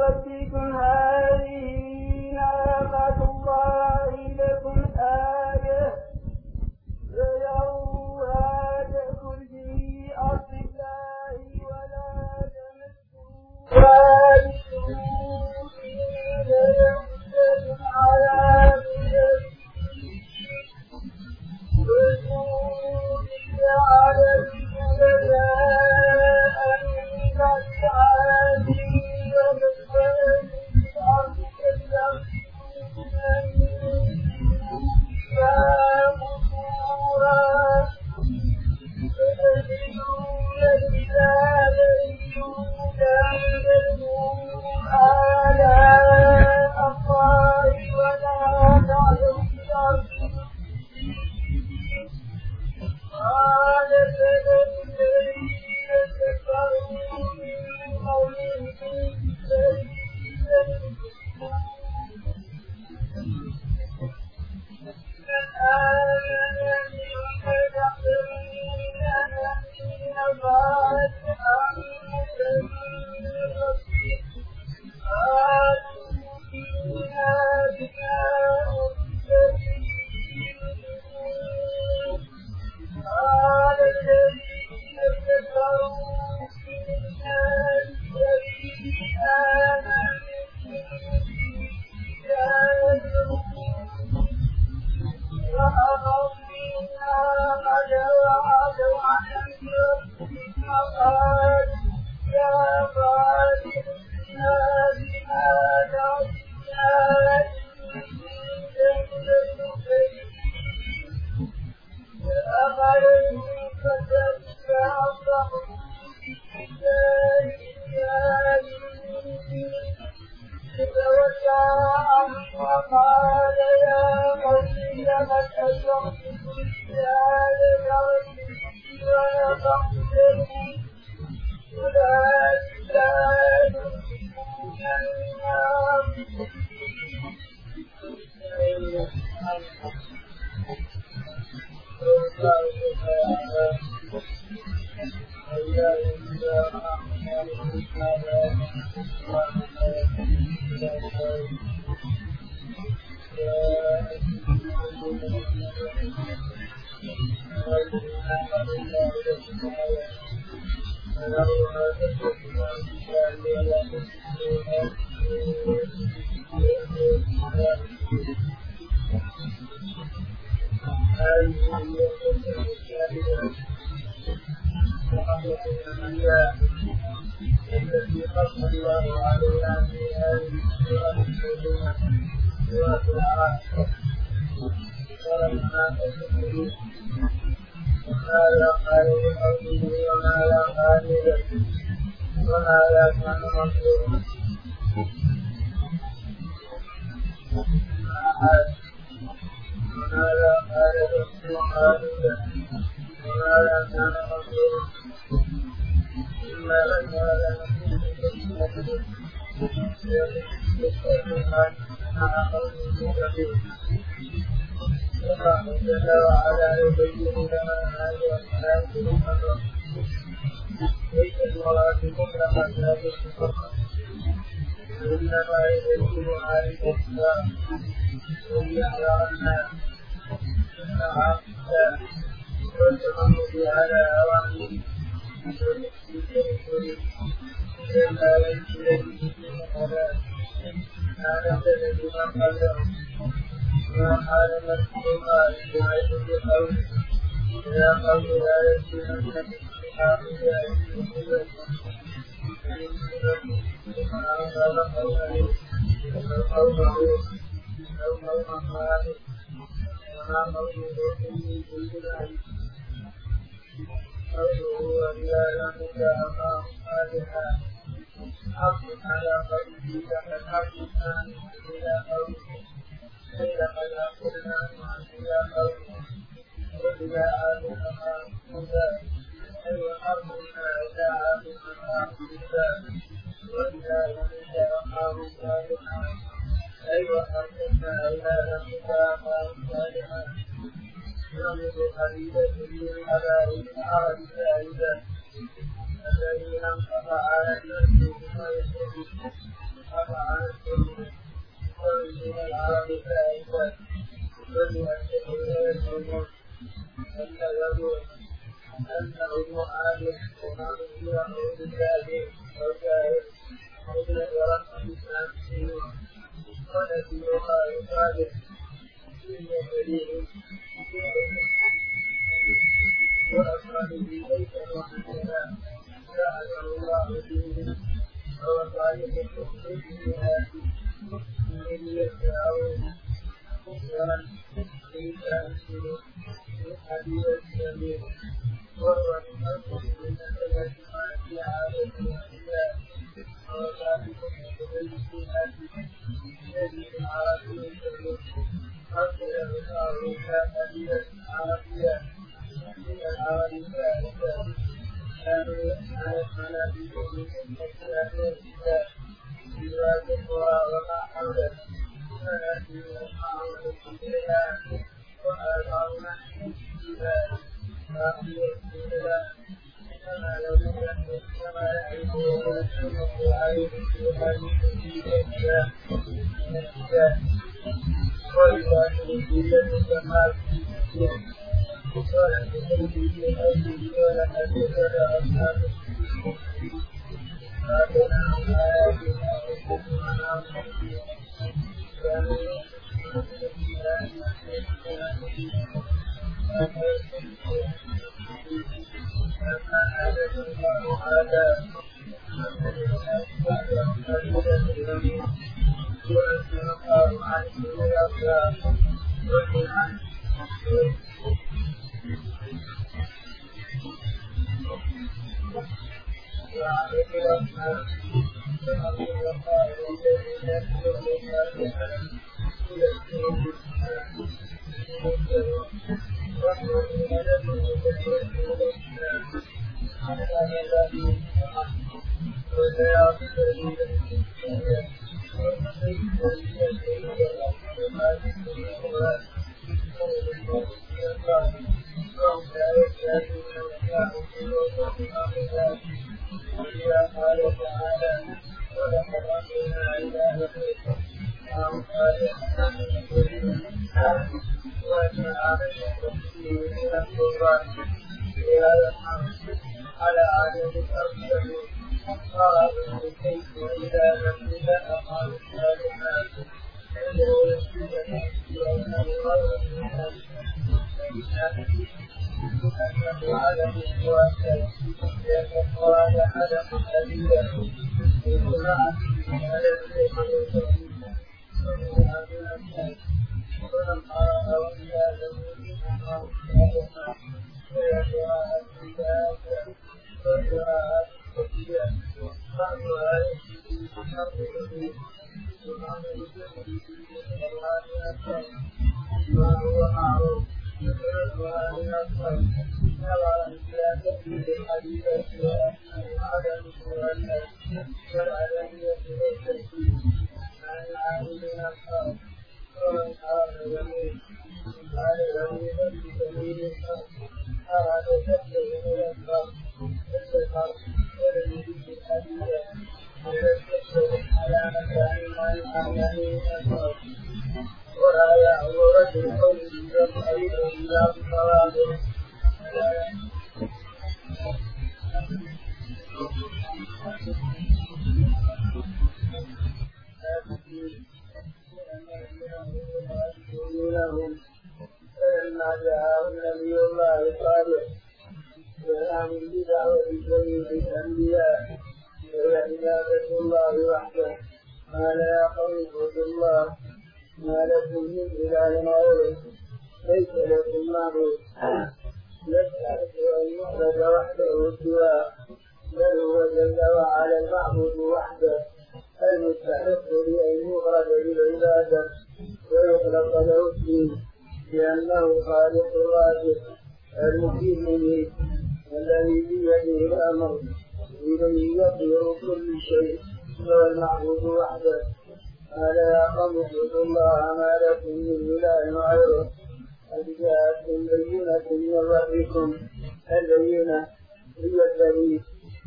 ربكم هذه ناقة الله لكم آية فذروها تأكل في أرض الله ولا تمسوها بسوء فيمسكم عذاب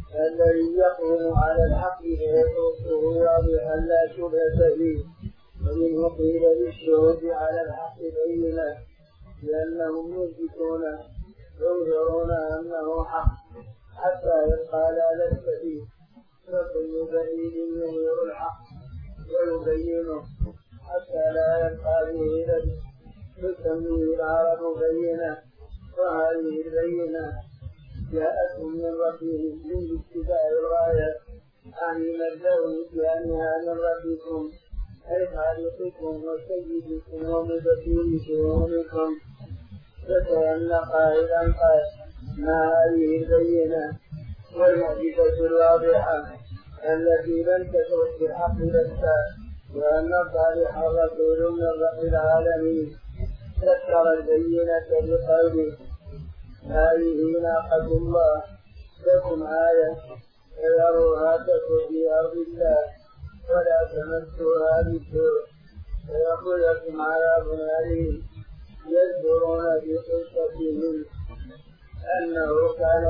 الذي يقوم على الحق فيتركه واضحا لا شبهة فيه. ومنه قيل بالشهود على الحق بينه لأنهم يظهرون أنه حق حتى يبقى لا لبس فيه. فكل دليل يظهر الحق ويبينه حتى لا يبقى به لبس تسميه العرب بينة. وهذه البينة جاءتهم من ربهم من ابتداء الغاية يعني مبدأ إتيانها من ربكم أي خالقكم وسيدكم ومدبر شؤونكم. فكأن قائلا قال ما هذه البينة والمعجزة الواضحة التي لم تترك بالحق لسا وأن الصالح رسول من رب العالمين. ذكر البينة بقوله هذه ناقة الله لكم آية فذروها تكن في أرض الله ولا تمسوها بالسوء فيأخذكم عذاب أليم. يذكرون في قصتهم أنه كان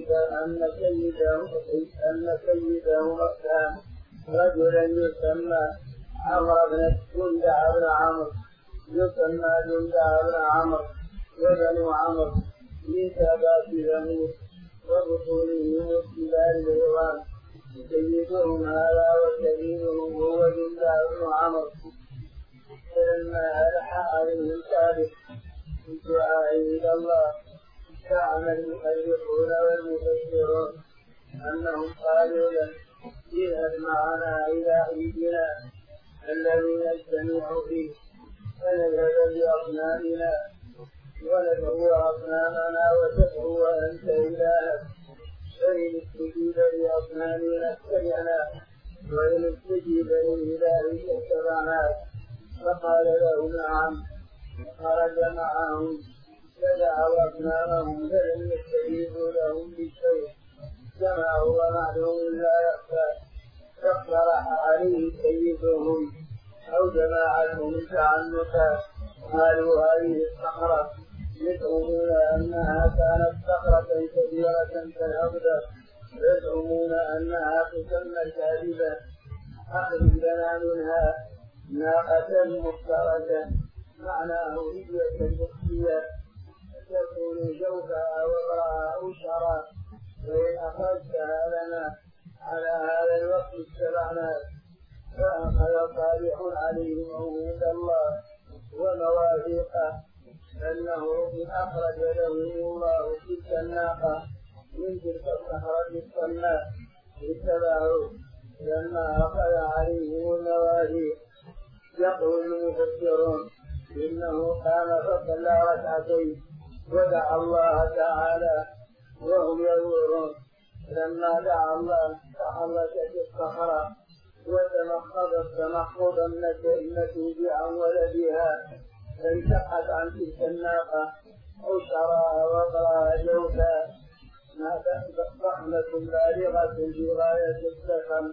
سيده كان رجلا يسمى عمرو بن جندع بن عمرو وبنو عمرو من سادات ثمود وبطولهم وابتلاء الهوان. سيدهم هذا وسيدهم هو جندع بن عمرو. فلما ألح عليه الثالث بالدعاء إلى الله كان المخلقون والمبشرون أنهم قالوا له اذهب معنا إلى عيدنا الذي نجتمع فيه فنذهب بأصنامنا وندعو أصنامنا وتدعو أنت إلهك. فإن استجيب لأصنامنا اتبعنا وإن استجيب لإلهك اتبعناك. فقال له نعم. خرج معهم فدعوا أصنامهم فلم يستجيبوا لهم بالشيء كما هو معلوم لا يخفى. فاقترح عليه سيدهم أو جماعتهم تعنتا قالوا هذه الصخرة يزعمون أنها كانت صخرة كبيرة كالأبدر يزعمون أنها تسمى كاذبة. أخرج لنا منها ناقة مفترسة معناه هدية مخفية تكون جوفها وراءها أشرا وإن أخذتها لنا على هذا الوقت اتبعناك. فأخذ صالح عليهم عهود الله ومواثيقه أنه إن أخرج لهم الله تلك الناقة من تلك الصخرة الصماء اتبعوا لما أخذ عليهم المواثيق. يقول المفسرون إنه قام فصلى ركعتين ودعا الله تعالى وهم ينظرون. لما دعا الله تحركت الصخرة وتنخضت تنخضا النتيجة عن ولدها فانشقت عن تلك الناقة عشرها وقرها جوفا ضخمة بالغة في غاية الزخم.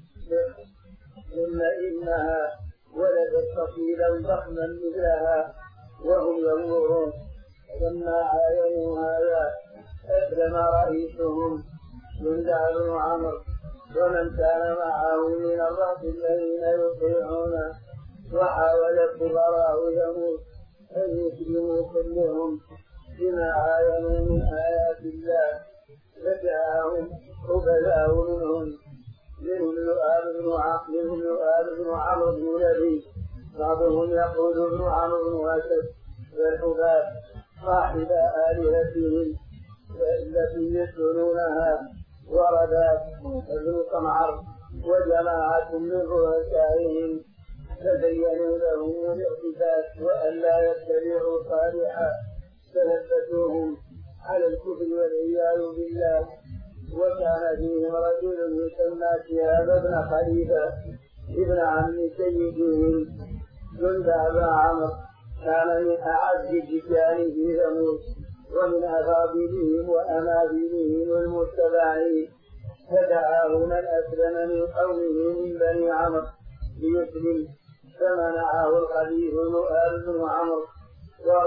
ثم إنها ولدت طفيلا ضخما مثلها وهم ينظرون. لما عاينوا هذا أسلم رئيسهم جندع بن عمرو ومن كان معه من الرهط الذين يطيعونه. وحاول الكبراء ثمود أن يسلموا كلهم بما عاينوا من آيات الله فجاءهم خبثاء منهم لؤاب بن عمرو بن لبيد. بعضهم يقول ابن عمرو بن أسد والحباب صاحب آلهتهم التي يسألونها وردات ابن قمعر وجماعة من رؤسائهم فبينوا لهم الاعتداد وألا يتبعوا صالحا فثبتوهم على الكفر والعياذ بالله. وكان فيهم رجل يسمى شهاب بن خليفة ابن عم سيدهم جندع بن عمرو كان من أعز الرجال في ثمود ومن أفاضلهم وأماثلهم المتبعين. فدعاه من أسلم من قومه من بني عمرو ليسلم فمنعه الخليفة لؤاب بن عمرو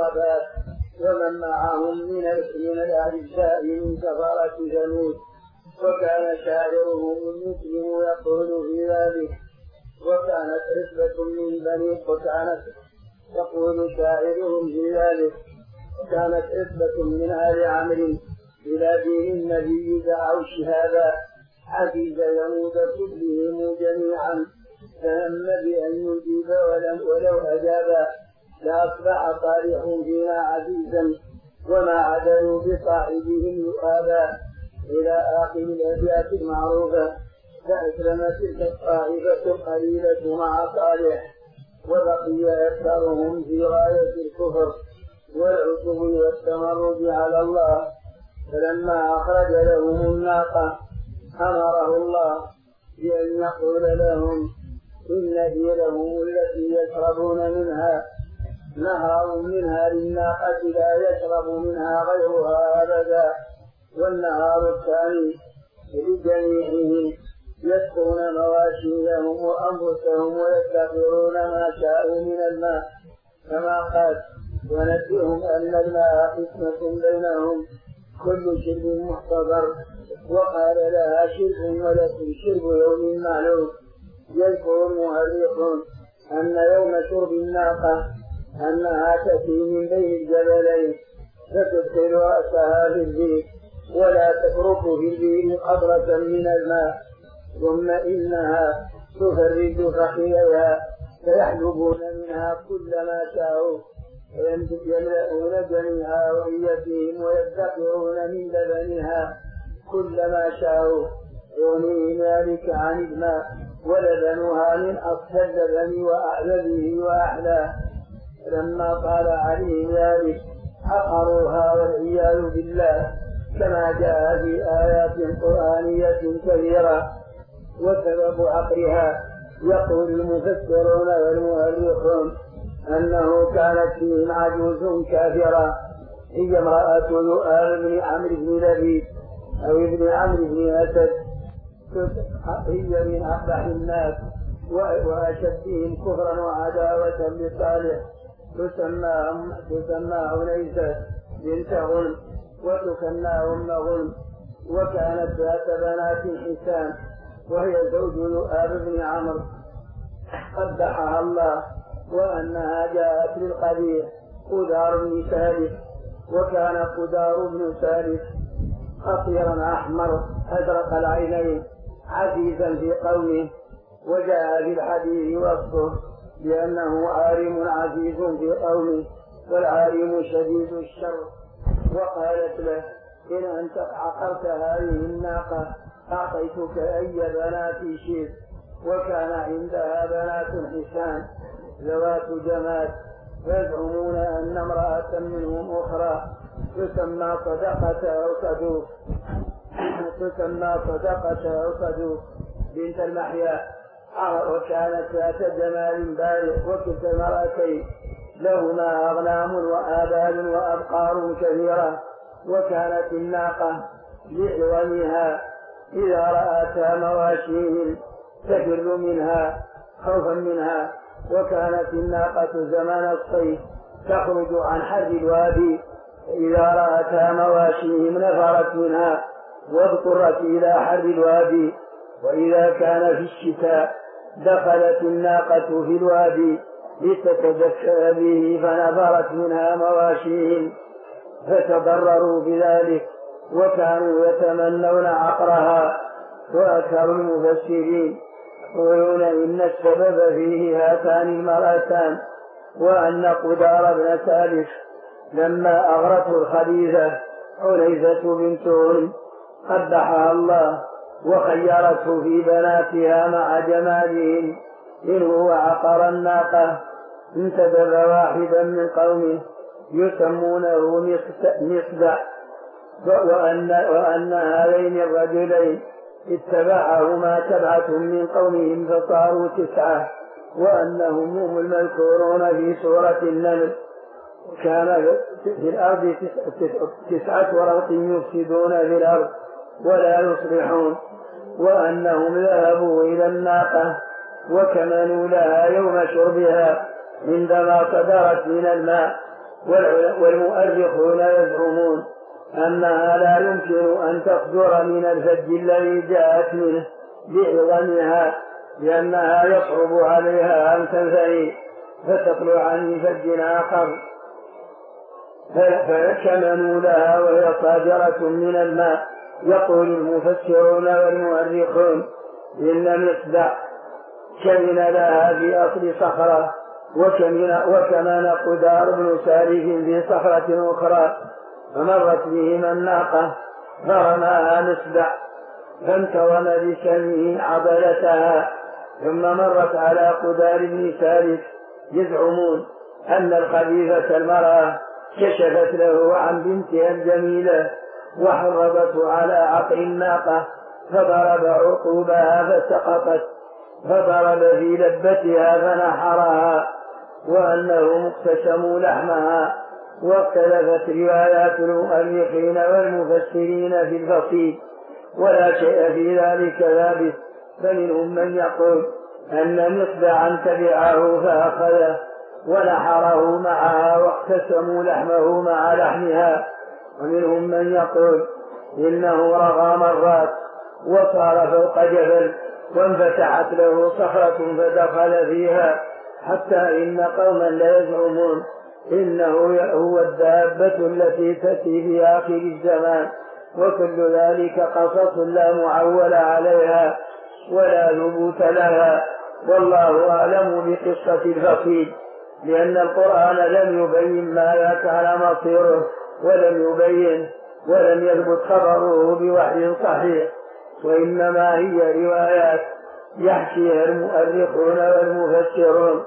وربات ومن معهم من الأعزاء من كفرة ثمود. وكان شاعرهم المسلم يقول في ذلك. وكانت عصبة من بني وكانت يقول شاعرهم في ذلك. وكانت عصبة من آل عمرو إلى دين النبي دعوا الشهادة حديث يموت كلهم جميعا، فهم بأن يجيب ولو أجاب لأصبح صالح فينا عزيزا وما عدلوا بصاحبهم يؤابى إلى آخر الأبيات المعروفة. فأسلمت تلك الطائفة القليلة مع صالح، وبقي أكثرهم في غاية الكفر والعتب والتمرد على الله. فلما أخرج لهم الناقة أمره الله بأن يقول لهم إن ديرهم التي يشربون منها نهر منها للناقة لا يشرب منها غيرها أبدا، والنهار الثاني لجميعهم يسقون مواشيهم وأنفسهم ويستغفرون ما شاءوا من الماء، كما قال ونبئهم أن الماء قسمة بينهم كل شرب محتضر. وقال لها شرب ولكم شرب يوم معلوم. يذكر المؤرخون أن يوم شرب الناقة أنها تأتي من بين الجبلين فتدخل رأسها في البئر ولا تترك في البئر قطرة من الماء، ثم إنها تفرج فخذها فيحلبون منها كل ما شاءوا يملؤون جميعها وإيتهم ويدخرون من لبنها كل ما شاءوا، يغنيهم ذلك عن الماء، ولبنها من أصفى اللبن وأعذبه وأحلاه. لما قال عليه ذلك عقروها والعياذ بالله، كما جاء في آيات قرآنية كثيرة. وسبب عقرها يقول المفسرون والمؤرخون أنه كانت فيهم عجوز كافرة هي امرأة يؤاب بن عمرو بن لبيد أو ابن عمرو بن أسد، هي من أقبح الناس وأشدهم كفرا وعداوة لصالح، تسمى عنيسة بنت غلم وتكنى أم غلم، وكانت ذات بنات حسان وهي زوج يؤاب بن عمرو قبحها الله، وأنها جاءت للقبيح قدار بن سالف، وكان قدار بن سالف خطيرا أحمر أزرق العينين عزيزا في قومه، وجاء في الحديث وصفه بأنه عارم عزيز في قومه والعارم شديد الشر. وقالت له إن أنت عقرت هذه الناقة أعطيتك أي بنات شئت، وكان عندها بنات حسان ذوات جمال، يزعمون أن امرأة منهم أخرى تسمى صدقة أو صدوق بنت المحيا، وكانت ذات جمال بالغ، وكلتا المرأتين لهما أغنام وآبال وأبقار كثيرة. وكانت الناقة لعظمها إذا رأتها مواشيهم تفر منها خوفا منها، وكانت الناقة زمان الصيف تخرج عن حد الوادي، إذا رأتها مواشيهم نفرت منها واضطرت إلى حد الوادي، وإذا كان في الشتاء دخلت الناقة في الوادي لتتدفأ به فنفرت منها مواشيهم، فتضرروا بذلك وكانوا يتمنون عقرها. وأكثر المفسرين يقولون إن السبب فيه هاتان المرأتان، وأن قدار بن سالف لما أغرته الخبيثة عنيسة بنت غلم قبحها الله وخيرته في بناتها مع جمالهم، إن هو عقر الناقة انتدب واحدا من قومه يسمونه مصدع، وأن هذين الرجلين اتبعهما 7 من قومهم فصاروا 9، وأنهم هم المذكورون في سورة النمل. كان في الأرض 9 رهط يفسدون في الأرض ولا يصلحون، وأنهم ذهبوا إلى الناقة وكمنوا لها يوم شربها عندما صدرت من الماء. والمؤرخون يزعمون أنها لا يمكن أن تصدر من الفج الذي جاءت منه بعظمها، لأنها يصعب عليها أن تنثني فتطلع عن فج آخر فيكمنوا لها وهي صادرة من الماء. يقول المفسرون والمؤرخون إن مصدع كمن لها في أصل صخرة، وكمن قدار بن سالف في صخرة أخرى، فمرت بهما الناقة فرماها مصدع فانتظم بسمه عضلتها، ثم مرت على قدار بن سالف. يزعمون أن الخبيثة المرأة كشفت له عن بنتها الجميلة وحرضته على عقر الناقة فضرب عقوبها فسقطت، فضرب في لبتها فنحرها، وأنه مقتسم لحمها. واختلفت روايات المؤرخين والمفسرين في الفصيل ولا شيء في ذلك ثابت، فمنهم من يقول أن مصدعا تبعه فأخذه ونحره معها واقتسموا لحمه مع لحمها، ومنهم من يقول إنه رغى مرات وصار فوق جبل وانفتحت له صخرة فدخل فيها، حتى إن قوما لا يزعمون إنه هو الدابة التي تأتي في آخر الزمان. وكل ذلك قصص لا معول عليها ولا ثبوت لها، والله أعلم بقصة الفصيل، لأن القرآن لم يبين ما كان مصيره ولم يثبت خبره بوحي صحيح، وإنما هي روايات يحكيها المؤرخون والمفسرون.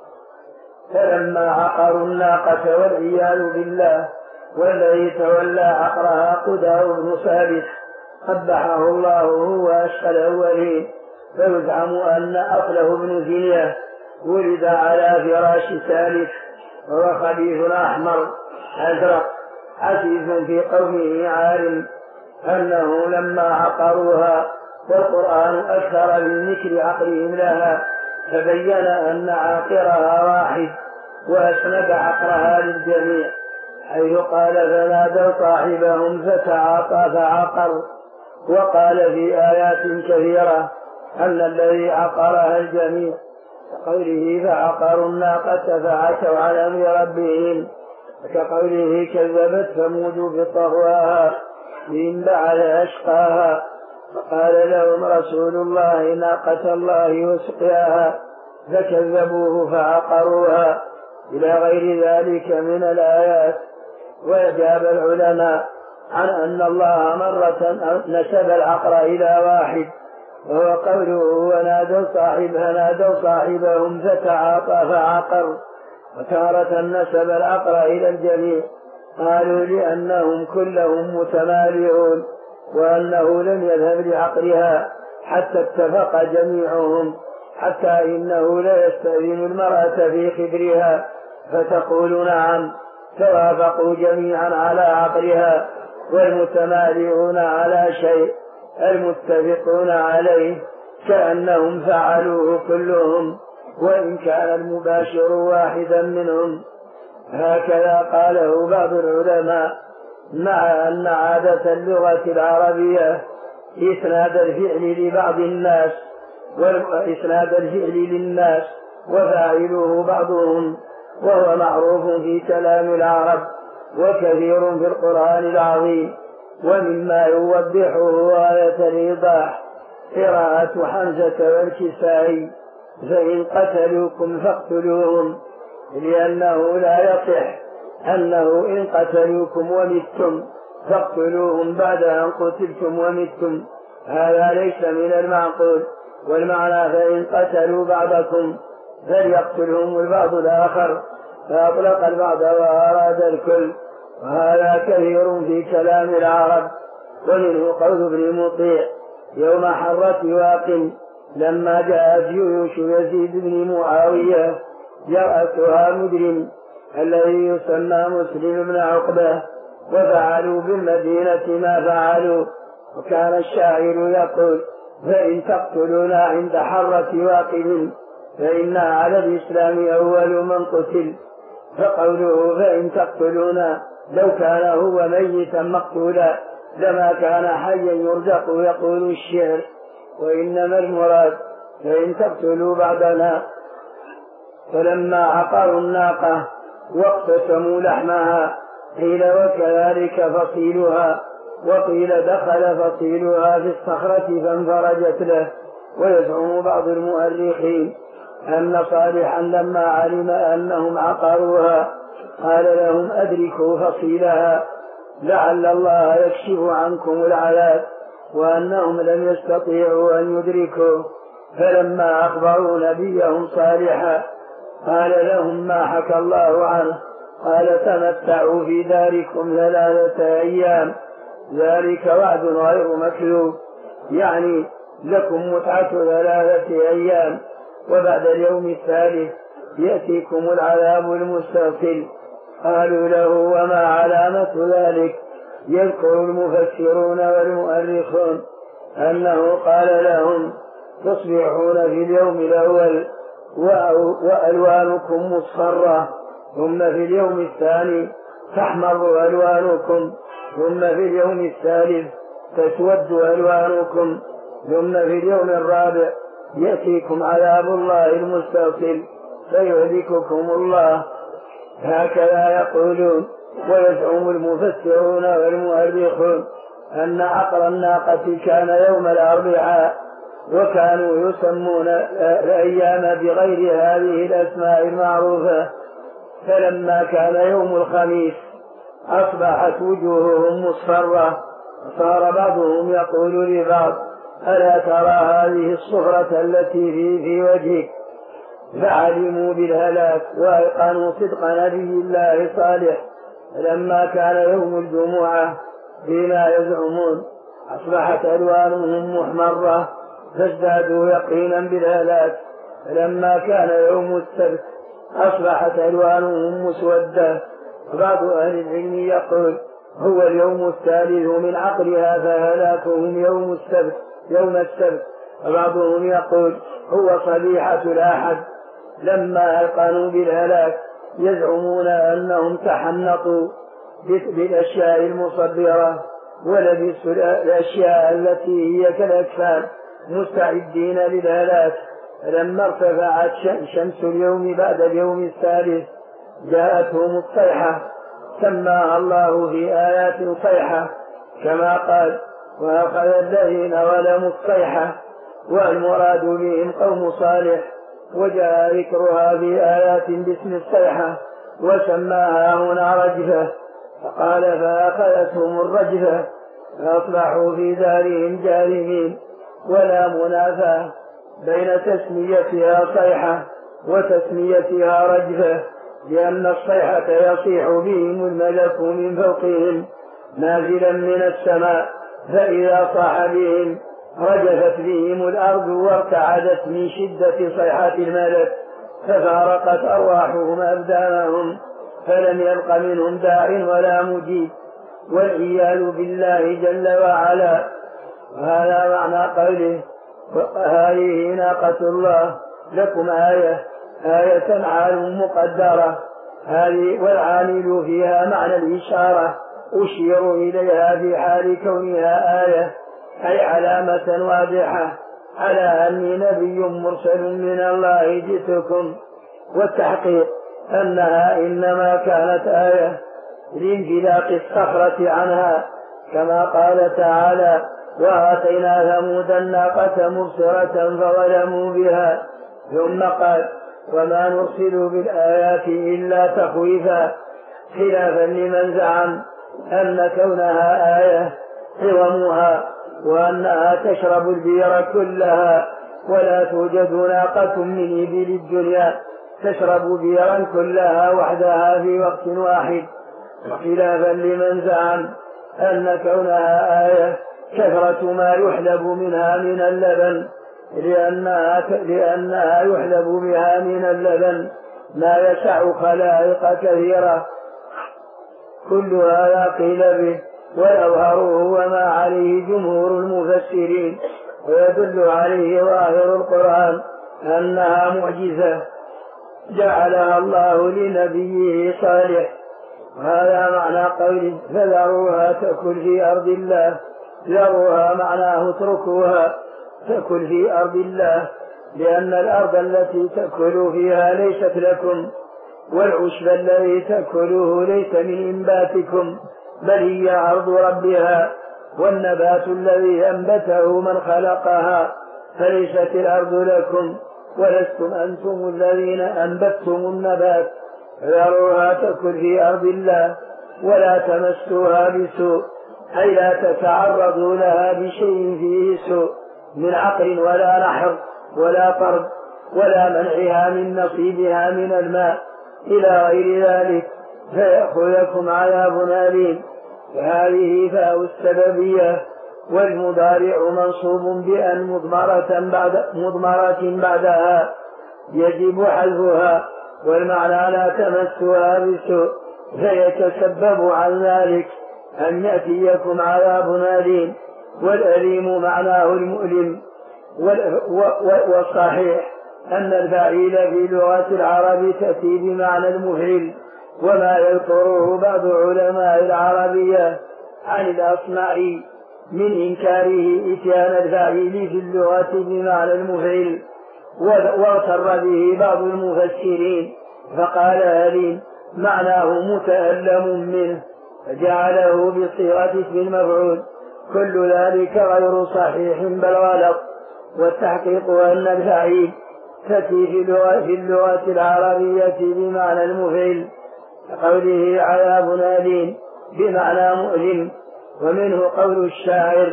فلما عقروا الناقة والعياذ بالله، والذي تولى عقرها قدار بن ثابت قبحه الله هو أشقى الأولين، فيزعم أن أصله ابن زنية ولد على فراش ثالث، وهو خبيث أحمر أزرق عزيز في قومه عالم، أنه لما عقروها والقرآن أكثر من ذكر عقرهم لها تبين أن عاقرها واحد وأسند عقرها للجميع، حيث قال فنادوا صاحبهم فتعاطى فعقر. وقال في آيات كثيرة أن الذي عقرها الجميع، كقوله فعقروا الناقة فعتوا عن أمر ربهم، وكقوله كذبت ثمود بطغواها إذ بعث أشقاها فقال لهم رسول الله ناقة الله وسقياها فكذبوه فعقروها، إلى غير ذلك من الآيات. وأجاب العلماء عن أن الله مرة نسب العقر إلى واحد، وهو قوله ونادوا صاحبهم فتعاطى فعقر، وتارة نسب العقر إلى الجميع، قالوا لأنهم كلهم متمالئون، وأنه لم يذهب لعقرها حتى اتفق جميعهم، حتى إنه لا يستأذن المرأة في خدرها فتقول نعم، توافقوا جميعا على عقرها، والمتمالئون على شيء المتفقون عليه كأنهم فعلوه كلهم، وإن كان المباشر واحدا منهم. هكذا قاله بعض العلماء، مع أن عادة اللغة العربية إسناد الفعل لبعض الناس وإسناد الفعل للناس وفاعله بعضهم، وهو معروف في كلام العرب وكثير في القرآن العظيم. ومما يوضحه آية الإيضاح قراءة حمزة والكسائي فإن قتلوكم فاقتلوهم، لأنه لا يصح أنه إن قتلوكم ومتم فاقتلوهم بعد أن قتلتم ومتم، هذا ليس من المعقول. والمعنى فإن قتلوا بعضكم فليقتلهم البعض الآخر، فأطلق البعض وأراد الكل، وهذا كثير في كلام العرب. ومنه قول ابن مطيع يوم حرة واق لما جاءت جيوش يزيد بن معاوية يرأسها مجرم الذي يسمى مسلم بن عقبة، وفعلوا بالمدينة ما فعلوا. وكان الشاعر يقول فإن تقتلونا عند حرة واقد فإنا على الإسلام أول من قتل، فقوله فإن تقتلونا لو كان هو ميتا مقتولا لما كان حيا يرزق يقول الشعر. وإنما المراد فإن تقتلوا بعدنا. فلما عقروا الناقة واقتسموا لحمها قيل وكذلك فصيلها، وقيل دخل فصيلها في الصخرة فانفرجت له. ويزعم بعض المؤرخين أن صالحا لما علم أنهم عقروها قال لهم أدركوا فصيلها لعل الله يكشف عنكم العذاب، وأنهم لم يستطيعوا أن يدركوا. فلما أخبروا نبيهم صالحا قال لهم ما حكى الله عنه، قال تمتعوا في داركم 3 أيام، ذلك وعد غير مكذوب، يعني لكم متعة 3 أيام، وبعد اليوم الثالث يأتيكم العذاب المستغفل. قالوا له وما علامة ذلك؟ يذكر المفسرون والمؤرخون أنه قال لهم تصبحون في اليوم الأول وألوانكم مصفرة، ثم في اليوم الثاني تحمر ألوانكم، ثم في اليوم الثالث تسود ألوانكم، ثم في اليوم الرابع يأتيكم عذاب الله المستغفل فيهلككم الله. هكذا يقولون. ويزعم المفسرون والمؤرخون أن عقر الناقة كان يوم الأربعاء، وكانوا يسمون الأيام بغير هذه الأسماء المعروفة. فلما كان يوم الخميس أصبحت وجوههم مصفرة، صار بعضهم يقول لبعض ألا ترى هذه الصفرة التي في وجهك؟ فعلموا بالهلاك وأيقنوا صدق نبي الله صالح. لما كان يوم الجمعة بما يزعمون أصبحت ألوانهم محمرة فازدادوا يقينا بالهلاك. لما كان يوم السبت أصبحت ألوانهم مسودة. بعض أهل العلم يقول هو اليوم الثالث من عقلها فهلاكهم يوم السبت. وبعضهم يقول هو صبيحة الأحد. لما أيقنوا بالهلاك يزعمون أنهم تحنطوا بالأشياء المصبرة ولبسوا الأشياء التي هي كالأكفان مستعدين للهلاك. لما ارتفعت شمس اليوم بعد اليوم الثالث جاءتهم الصيحة، سماها الله في آيات صيحة كما قال وأخذ الذين ظلموا الصيحة، والمراد بهم قوم صالح، وجاء ذكرها في آيات باسم الصيحة وسماها هنا رجفة، فقال فأخذتهم الرجفة فأصبحوا في دارهم جاثمين. ولا منافاة بين تسميتها صيحة وتسميتها رجفة، لأن الصيحة يصيح بهم الملك من فوقهم نازلا من السماء، فإذا صاح بهم رجفت بهم الأرض وارتعدت من شدة صيحة الملك، ففارقت أرواحهم أبدانهم فلم يبق منهم داع ولا مجيب، والعياذ بالله جل وعلا. وهذا معنى قوله هذه ناقة الله لكم آية عال مقدرة، هذه والعامل فيها معنى الإشارة أشير إليها في حال كونها آية، أي علامة واضحة على أني نبي مرسل من الله جئتكم، والتحقيق أنها إنما كانت آية لانفلاق الصخرة عنها، كما قال تعالى وآتينا ثمود الناقة مبصرة فظلموا بها، ثم قال وما نرسل بالآيات إلا تخويفا، خلافا لمن زعم أن كونها آية عظمها وأنها تشرب البير كلها، ولا توجد ناقة من إبل الدنيا تشرب بيرا كلها وحدها في وقت واحد، خلافا لمن زعم أن كونها آية كثرة ما يحلب منها من اللبن، لأنها يحلب بها من اللبن ما يسع خلائق كثيرة. كل هذا قيل به، ويظهر هو ما عليه جمهور المفسرين، ويدل عليه ظاهر القرآن أنها معجزة جعلها الله لنبيه صالح، هذا معنى قوله فذروها تأكل في أرض الله. ذروها معناه اتركوها تأكل في أرض الله، لأن الأرض التي تأكل فيها ليست لكم، والعشب الذي تأكله ليس من إنباتكم بل هي أرض ربها، والنبات الذي أنبته من خلقها، فليست الأرض لكم ولستم أنتم الذين أنبتتم النبات. فذروها تأكل في أرض الله ولا تمسوها بسوء، أي لا تتعرضوا لها بشيء فيه سوء من عقر ولا نحر ولا طرد ولا منعها من نصيبها من الماء إلى غير ذلك، فيأخذكم عذاب أليم. فهذه فاء السببية، والمضارع منصوب بأن مضمرة بعدها يجب حذفها، والمعنى لا تمسها بسوء، فيتسبب عن ذلك أن يأتيكم عذاب أليم. والأليم معناه المؤلم. والصحيح أن الفاعل في لغة العرب تأتي بمعنى المفعل، وما يذكره بعض علماء العربية عن الأصمعي من إنكاره إتيان الفاعل في اللغة بمعنى المفعل، واغتر به بعض المفسرين فقال أليم معناه متألم منه، فجعله بصيغة اسم المفعول. كل ذلك غير صحيح بل غلط، والتحقيق أن الفاعل تأتي في اللغة العربية بمعنى المفعل، كقوله عذاب أليم بمعنى مؤلم. ومنه قول الشاعر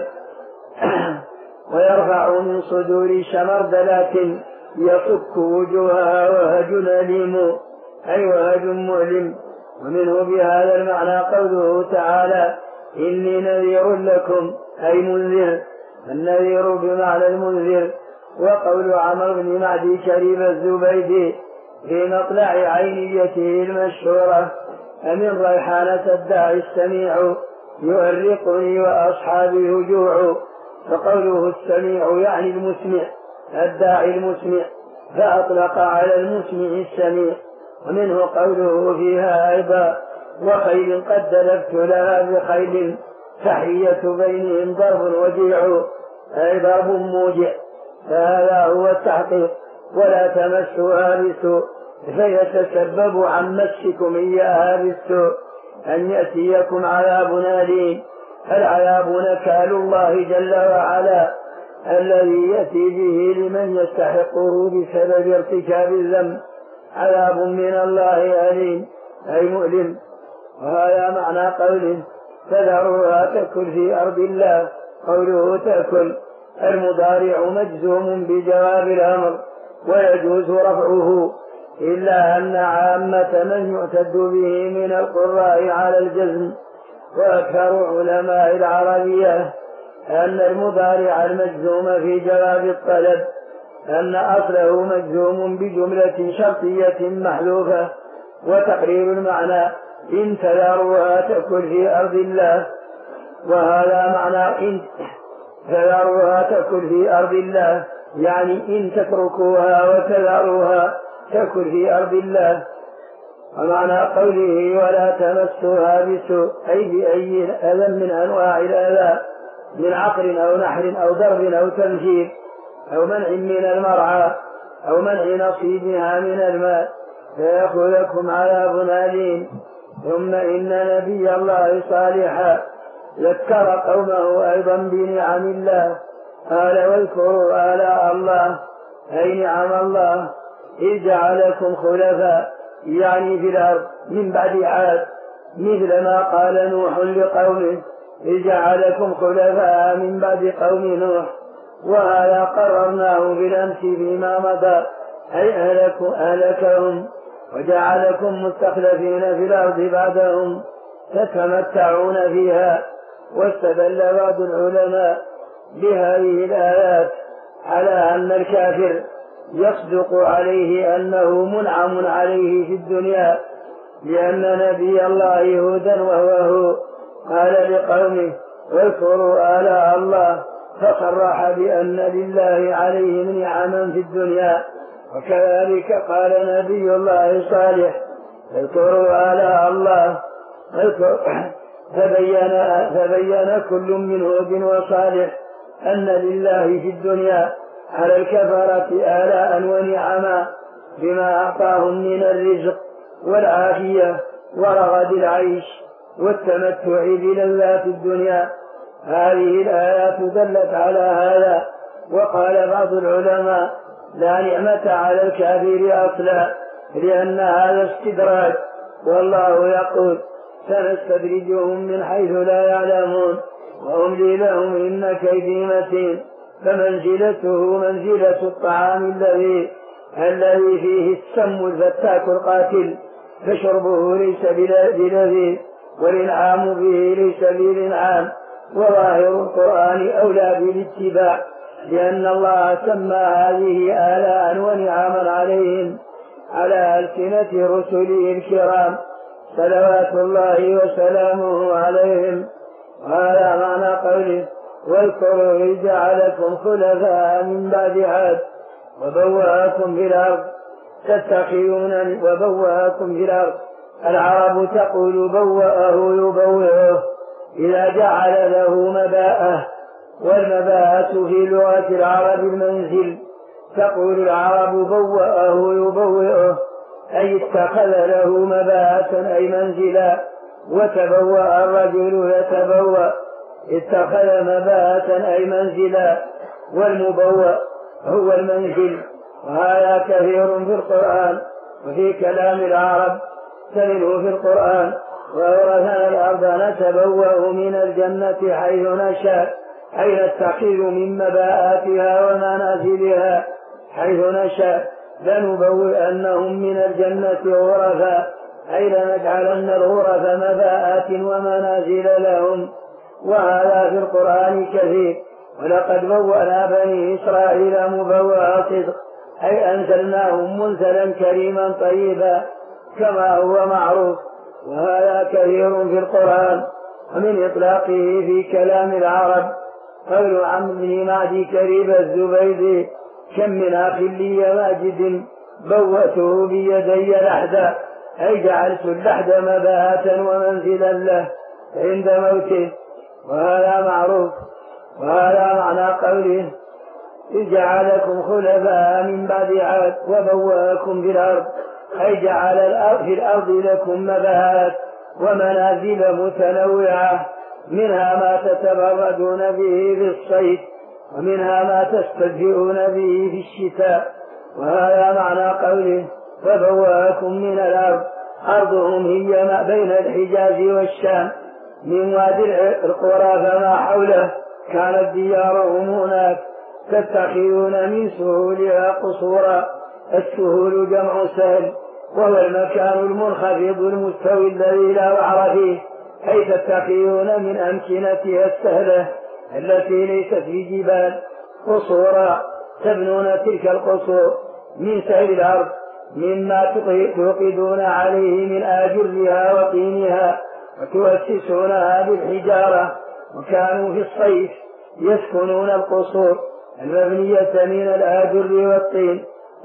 ويرفع من صدور شمردلات يصك وجوهها وهج أليم، أي وهج مؤلم. ومنه بهذا المعنى قوله تعالى إني نذير لكم، أي منذر، النذير بمعنى المنذر. وقول عمرو بن معدي شريف الزبيدي في مطلع عينيته المشهورة أمن ريحانة الداعي السميع يؤرقني وأصحابي هجوع، فقوله السميع يعني المسمع، الداعي المسمع، فأطلق على المسمع السميع. ومنه قوله فيها أيضا وخيل قد دلفت لها بخيل تحية بينهم ضرب وجيع، أي ضرب موجع. فهذا هو التحقيق. ولا تمسوها بسوء، فيتسبب عن مسكم إياها بالسوء أن يأتيكم عذاب أليم. العذاب نكال الله جل وعلا الذي يأتي به لمن يستحقه بسبب ارتكاب الذنب، عذاب من الله أليم أي مؤلم. وهذا معنى قوله فذروها تأكل في أرض الله. قوله تأكل المضارع مجزوم بجواب الأمر ويجوز رفعه، إلا أن عامة من يعتد به من القراء على الجزم، وأكثر علماء العربية أن المضارع المجزوم في جواب الطلب أن أصله مجزوم بجملة شرطية محذوفة، وتقرير المعنى إن تذروها تأكل في أرض الله. وهذا معنى إن تذروها تأكل في أرض الله، يعني إن تتركوها وتذروها تأكل في أرض الله. ومعنى قوله ولا تمسوها بسوء أي بأي أذى من أنواع الأذى من عقر أو نحر أو ضرب أو تنفيذ أو منع من المرعى أو منع نصيبها من الماء، فيأخذكم عذاب أليم. ثم إن نبي الله صالحا ذكر قومه أيضا بنعم الله، قال واذكروا آلاء الله أي نعم الله إذ جعلكم خلفاء، يعني في الأرض من بعد عاد، مثل ما قال نوح لقومه إذ جعلكم خلفاء من بعد قوم نوح. وهذا قررناه بالأمس فيما مضى، أي أهلكهم وجعلكم مستخلفين في الأرض بعدهم تتمتعون فيها. واستدل بعض العلماء بهذه الآيات على أن الكافر يصدق عليه أنه منعم عليه في الدنيا، لأن نبي الله هودا وهو قال لقومه واذكروا آلاء الله، فصرح بأن لله عليهم نعما في الدنيا. وكذلك قال نبي الله صالح اذكروا آلاء الله فبين كل من هود وصالح أن لله في الدنيا على الكفرة آلاء ونعما بما أعطاهم من الرزق والعافية ورغد العيش والتمتع بلذات الدنيا. هذه الآيات دلت على هذا. وقال بعض العلماء: لا نعمة على الكافر أصلا، لأن هذا استدراج. والله يقول: سنستدرجهم من حيث لا يعلمون وأملي لهم إن كيدي متين. فمنزلته منزلة الطعام الذي فيه السم الفتاك القاتل، فشربه ليس بلذيذ، والإنعام به ليس بالإنعام. وظاهر القرآن أولى بالاتباع، لأن الله سمى هذه آلاء ونعما عليهم على ألسنة رسله الكرام صلوات الله وسلامه عليهم. وهذا معنى قوله: واذكروا إذ جعلكم خلفاء من بعد عاد وبوأكم في الأرض تتخذون وبوأكم في الأرض. العرب تقول بوأه يبوئه إذا جعل له مباءه، والمباءة في لغة العرب المنزل. تقول العرب بوأه يبوئه أي اتخذ له مباءة أي منزلا. وتبوأ الرجل يتبوأ، اتخذ مباءة أي منزلا، والمبوأ هو المنزل. وهذا كثير في القرآن وفي كلام العرب. تلله في القرآن: وأورثنا الأرض نتبوأ من الجنة حيث نشاء، أي نتخذ من مباءاتها ومنازلها حيث نشاء. لنبوئنهم من الجنة غرفا، أي لنجعلن الغرف مباءات ومنازل لهم. وهذا في القرآن كثير. ولقد بوأنا بني إسرائيل مبوأ صدق، أي أنزلناهم منزلا كريما طيبا كما هو معروف. وهذا كثير في القرآن. ومن إطلاقه في كلام العرب قول عمرو بن معدي كريب الزبيدي: كم من أخ لي ماجد بوأته بيدي لحدا، أي جعلت اللحد مباءة ومنزلا له عند موته. وهذا معروف. وهذا معنى قوله: إذ جعلكم خلفاء من بعد عاد وبوأكم في الأرض، أي جعل في الأرض لكم مباءات ومنازل متنوعة، منها ما تتبردون به في الصيف، ومنها ما تستدفئون به في الشتاء. وهذا معنى قوله: فبوأكم من الأرض. أرضهم هي ما بين الحجاز والشام، من وادي القرى فما حوله كانت ديارهم هناك. تتخذون من سهولها قصورا. السهول جمع سهل، وهو المكان المنخفض المستوي الذي لا وعر فيه، أي تتخذون من أمكنتها السهلة التي ليست في جبال قصورا. تبنون تلك القصور من سهل الأرض مما توقدون عليه من آجرها وطينها، وتؤسسونها بالحجارة. وكانوا في الصيف يسكنون القصور المبنية من الآجر والطين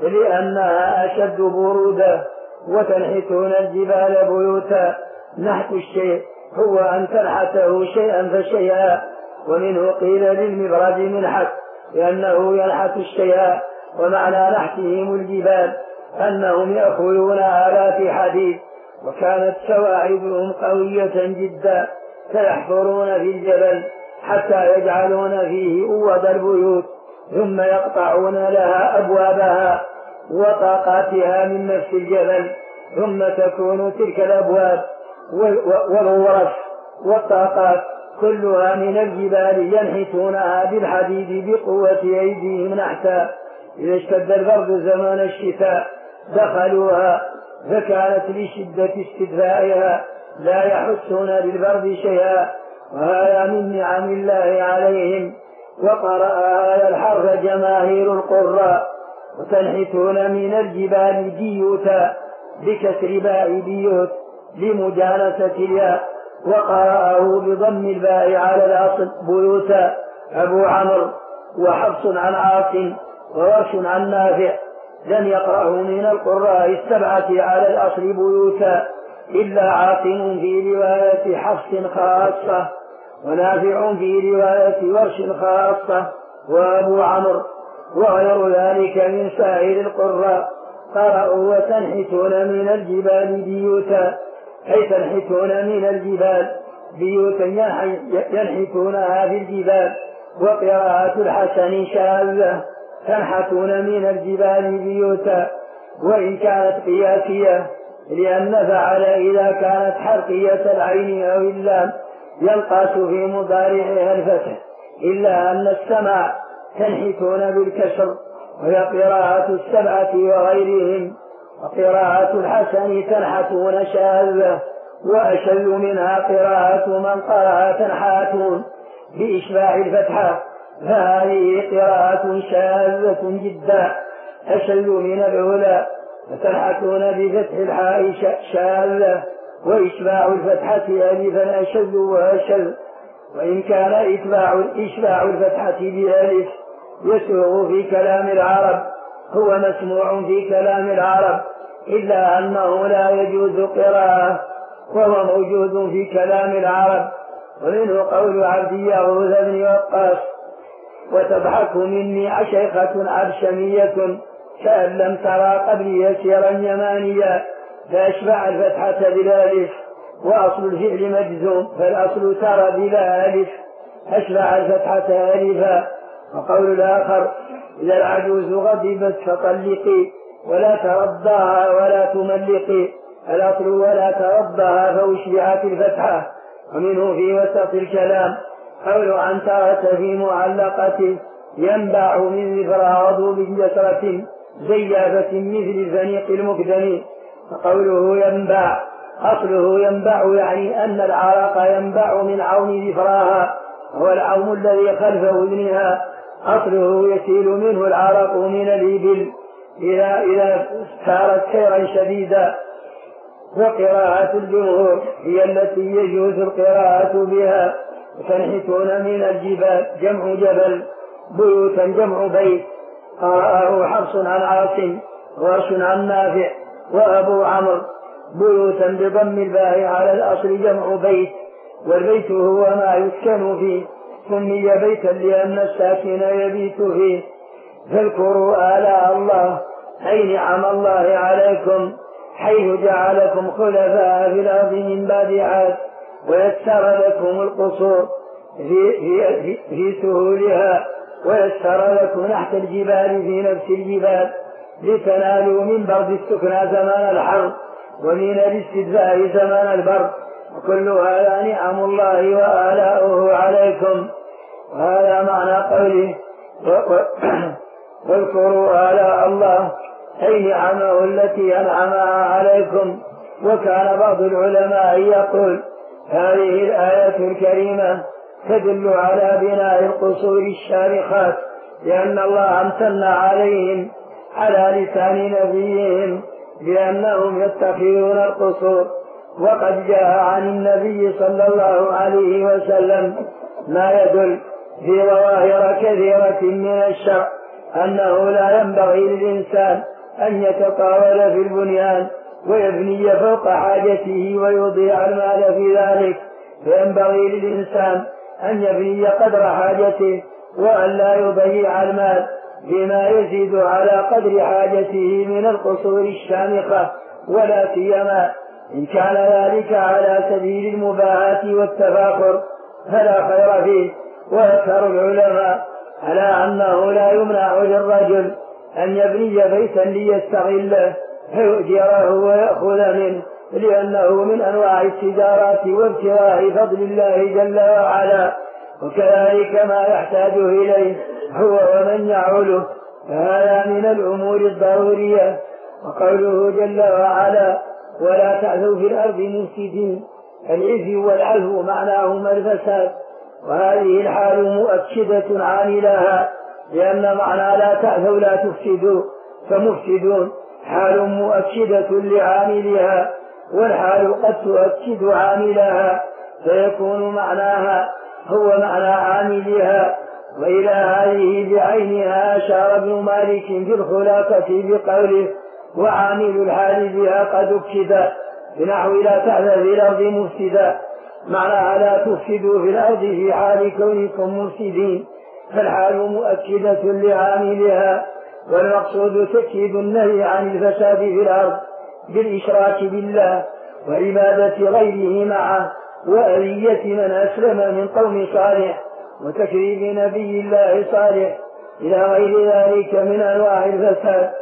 لأنها أشد برودة. وتنحتون الجبال بيوتا. نحت الشيء هو أن تنحته شيئا فشيئا، ومنه قيل للمبرد منحت لأنه ينحت الشيء. ومعنى نحتهم الجبال أنهم يأخذون آلاف حديد. وكانت سواعدهم قوية جدا، فيحفرون في الجبل حتى يجعلون فيه أوض البيوت، ثم يقطعون لها أبوابها وطاقاتها من نفس الجبل، ثم تكون تلك الأبواب والغرف والطاقات كلها من الجبال ينحتونها بالحديد بقوة أيديهم نحتا. إذا اشتد البرد زمان الشتاء دخلوها، فكانت لشدة استدفائها لا يحسون بالبرد شيئا. وهذا من نعم الله عليهم. وقرأ هذا الحرف جماهير القراء: وتنحتون من الجبال بيوتا بكسر باء بيوت لمجانسة الياء، وقرأه بضم الباء على الأصل بيوتا أبو عمرو وحفص عن عاصم وورش عن نافع. لم يقرأه من القراء السبعة على الأصل بيوتا إلا عاصم في رواية حفص خاصة، ونافع في رواية ورش خاصة، وأبو عمرو وغير ذلك من سائر القراء قرأوا وتنحتون من الجبال بيوتا، أي تنحتون من الجبال بيوتا ينحتونها في الجبال. وقراءة الحسن شاذة تنحتون من الجبال بيوتا، وإن كانت قياسية لأن فعل إذا كانت حرقية العين أو اللام ينقاس في مضارعها الفتح، إلا أن السماع تنحتون بالكسر، وهي قراءة السبعة وغيرهم. وقراءة الحسن تنحتون شاذة، وأشل منها قراءة من قرأ تنحتون بإشباع الفتحة، فهذه قراءة شاذة جدا أشل من الأولى. فتنحتون بفتح الحاء شاذة، وإشباع الفتحة ألفا أشل وأشل. وإن كان إشباع الفتحة بألف يسوغ في كلام العرب هو مسموع في كلام العرب، إلا أنه لا يجوز قراءة وهو موجود في كلام العرب. ومنه قول عبد يغوث بن وقاص: وتضحك مني عشيخة عبشمية كأن لم ترى قبلي يسيرا يمانيا، فأشبع الفتحة بالالف، وأصل الفعل مجزوم فالأصل ترى بلا ألف، أشبع الفتحة ألفا. وقول الآخر: إذا العجوز غضبت فطلقي ولا ترضاها ولا تملقي، الأصل ولا ترضاها فأشبعت الفتحة. ومنه في وسط الكلام قول عنترة في معلقته: ينبع من ذفراض بجسرة زيافة مثل الفنيق المكدم. فقوله ينبع أصله ينبع يعني أن العرق ينبع من عون ذفراها، هو العون الذي خلف أذنها، أصله يسيل منه العرق من الإبل إذا سارت سيرا شديدا. وقراءة الجمهور هي التي يجوز القراءة بها. وتنحتون من الجبال جمع جبل، بيوتا جمع بيت. قرأه حفص عن عاصم، ورش عن نافع، وأبو عمرو. بيوتا بضم الباء على الأصل جمع بيت، والبيت هو ما يسكن فيه، سمي بيتا لأن الساكن يبيت فيه. فاذكروا آلاء الله أي نعم الله عليكم حيث جعلكم خلفاء في الأرض من بعد عاد، ويسر لكم القصور في سهولها، ويسر لكم نحت الجبال في نفس الجبال، لتنالوا من برد السكنى زمان الحر، ومن الاستدفاء زمان البرد. وكل هذا نعم الله وآلاؤه عليكم. وهذا معنى قوله: واذكروا آلاء الله أي نعمه التي أنعمها عليكم. وكان بعض العلماء يقول: هذه الآية الكريمة تدل على بناء القصور الشامخات، لأن الله امتن عليهم على لسان نبيهم بأنهم يتخذون القصور. وقد جاء عن النبي صلى الله عليه وسلم ما يدل في ظواهر كثيرة من الشرع أنه لا ينبغي للإنسان أن يتطاول في البنيان ويبني فوق حاجته ويضيع المال في ذلك، فينبغي للإنسان أن يبني قدر حاجته وأن لا يضيع المال بما يزيد على قدر حاجته من القصور الشامخة، ولا سيما إن كان ذلك على سبيل المباهاة والتفاخر فلا خير فيه. وأكثر العلماء على أنه لا يمنع للرجل أن يبني بيتا ليستغله فيؤجره ويأخذ منه، لأنه من أنواع التجارات وابتغاء فضل الله جل وعلا، وكذلك ما يحتاج إليه هو ومن يعوله، فهذا من الأمور الضرورية. وقوله جل وعلا: ولا تعثوا في الأرض مفسدين، العثو والعثو معناهما الفساد، وهذه الحال مؤكدة عاملها، لأن معنى لا تعثوا لا تفسدوا فمفسدون حال مؤكدة لعاملها، والحال قد تؤكد عاملها فيكون معناها هو معنى عاملها. وإلى هذه بعينها أشار ابن مالك في الخلاصة بقوله: وعامل الحال بها قد أكد، بنحو لا تعثوا في الأرض مفسدا، معناها لا تفسدوا في الأرض في حال كونكم مفسدين، فالحال مؤكدة لعاملها، والمقصود تأكيد النهي عن الفساد في الأرض بالإشراك بالله وعبادة غيره معه وأذية من أسلم من قوم صالح وتكذيب نبي الله صالح إلى غير ذلك من أنواع الفساد.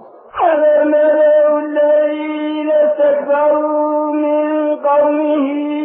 هذا الملأ الذين استكبروا من قومه